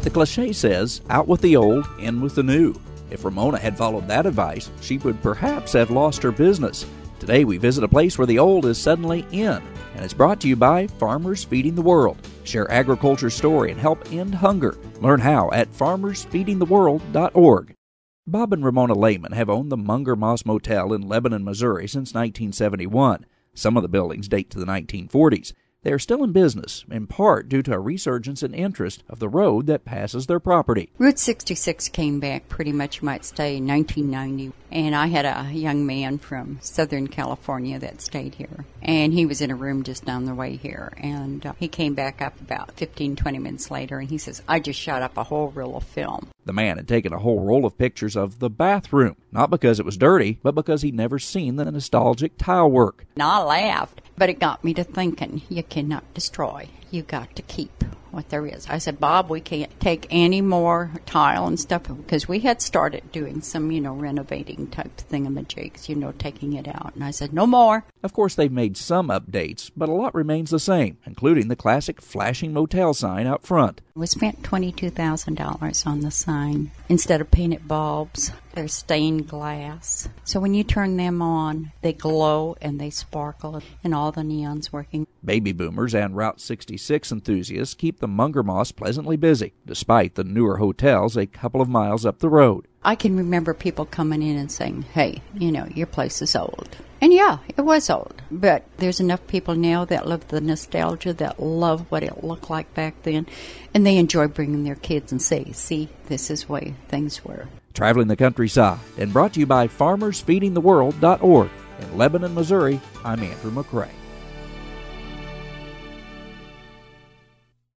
The cliche says, out with the old, in with the new. If Ramona had followed that advice, she would perhaps have lost her business. Today we visit a place where the old is suddenly in, and it's brought to you by Farmers Feeding the World. Share agriculture's story and help end hunger. Learn how at farmersfeedingtheworld.org. Bob and Ramona Lehman have owned the Munger Moss Motel in Lebanon, Missouri since 1971. Some of the buildings date to the 1940s. They are still in business, in part due to a resurgence in interest of the road that passes their property. Route 66 came back pretty much, you might say, in 1990. And I had a young man from Southern California that stayed here. And he was in a room just down the way here. And he came back up about 15, 20 minutes later, and he says, I just shot up a whole reel of film. The man had taken a whole roll of pictures of the bathroom, not because it was dirty, but because he'd never seen the nostalgic tile work. And I laughed, but it got me to thinking, you cannot destroy. You got to keep what there is. I said, Bob, we can't take any more tile and stuff, because we had started doing some, renovating type thingamajigs, taking it out. And I said, no more. Of course, they've made some updates, but a lot remains the same, including the classic flashing motel sign out front. We spent $22,000 on the sign. Instead of painted bulbs, they're stained glass. So when you turn them on, they glow and they sparkle, and all the neon's working. Baby boomers and Route 66 enthusiasts keep the Munger Moss pleasantly busy, despite the newer hotels a couple of miles up the road. I can remember people coming in and saying, hey, your place is old. And yeah, it was old. But there's enough people now that love the nostalgia, that love what it looked like back then. And they enjoy bringing their kids and say, see, this is the way things were. Traveling the countryside, and brought to you by FarmersFeedingTheWorld.org. In Lebanon, Missouri, I'm Andrew McCrae.